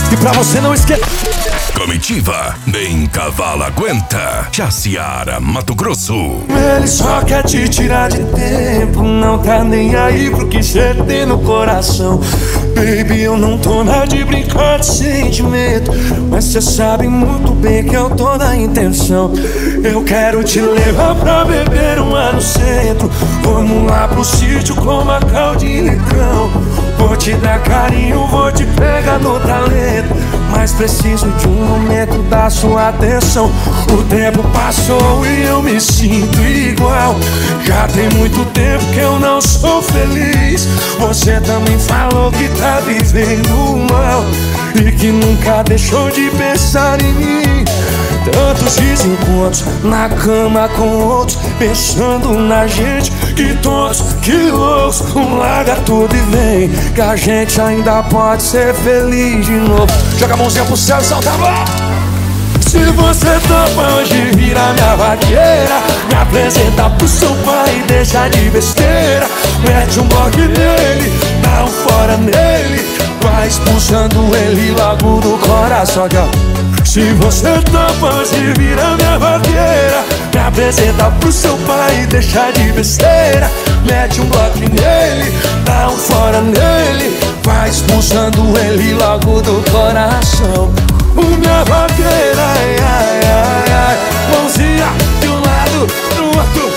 E pra você não esquecer. Comitiva, nem cavalo aguenta. Jaciara, Mato Grosso. Ele só quer te tirar de tempo, não tá nem aí pro que cê tem no coração. Baby, eu não tô na de brincar de sentimento, mas cê sabe muito bem que eu tô na intenção. Eu quero te levar pra beber uma no centro. Vamos lá pro sítio com Macau de litrão. Vou te dar carinho, vou te pegar no talento, mas preciso de um momento da sua atenção. O tempo passou e eu me sinto igual. Já tem muito tempo que eu não sou feliz. Você também falou que tá vivendo mal e que nunca deixou de pensar em mim. Tantos desencontros na cama com outros, pensando na gente, que tontos, que loucos. Larga tudo e vem, que a gente ainda pode ser feliz de novo. Joga a mãozinha pro céu e solta a voz. Se você topa hoje vira minha vaqueira, me apresenta pro seu pai e deixa de besteira. Mete um bloco nele, dá um fora nele, vai expulsando ele logo do coração. Se você topa hoje vira minha vaqueira, me apresenta pro seu pai e deixa de besteira. Mete um bloco nele, dá um fora nele, vai expulsando ele logo do coração. Minha vaqueira, ai, ai, ai, ai. Mãozinha de um lado, do outro.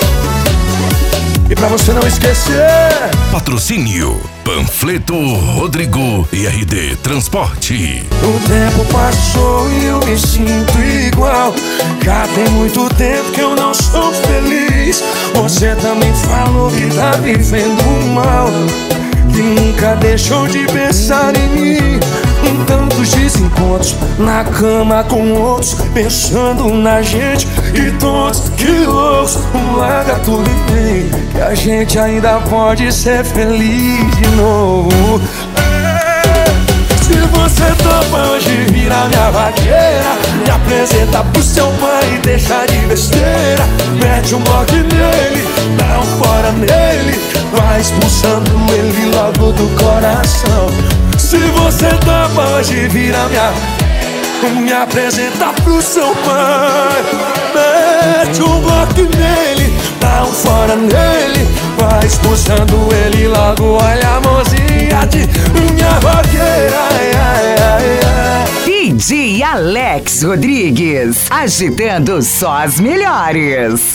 E pra você não esquecer, patrocínio Panfleto Rodrigo e RD Transporte. o tempo passou e eu me sinto igual. Já tem muito tempo que eu não sou feliz. Você também falou que tá vivendo mal, que nunca deixou de pensar em mim. Tantos desencontros na cama com outros, pensando na gente, e todos que loucos. Larga tudo e vem, que a gente ainda pode ser feliz de novo. Se você topa hoje vira minha vaqueira, me apresenta pro seu pai e deixa de besteira. Mete um bloco nele, dá um fora nele, vai expulsando ele logo do coração. Se você topa hoje vira me apresenta pro seu pai. Mete um bloco nele, dá um fora nele, vai expulsando ele logo. Olha a mãozinha de minha vaqueira, ai, ai, ai, ai. DJ Alex Rodrigues, agitando só as melhores.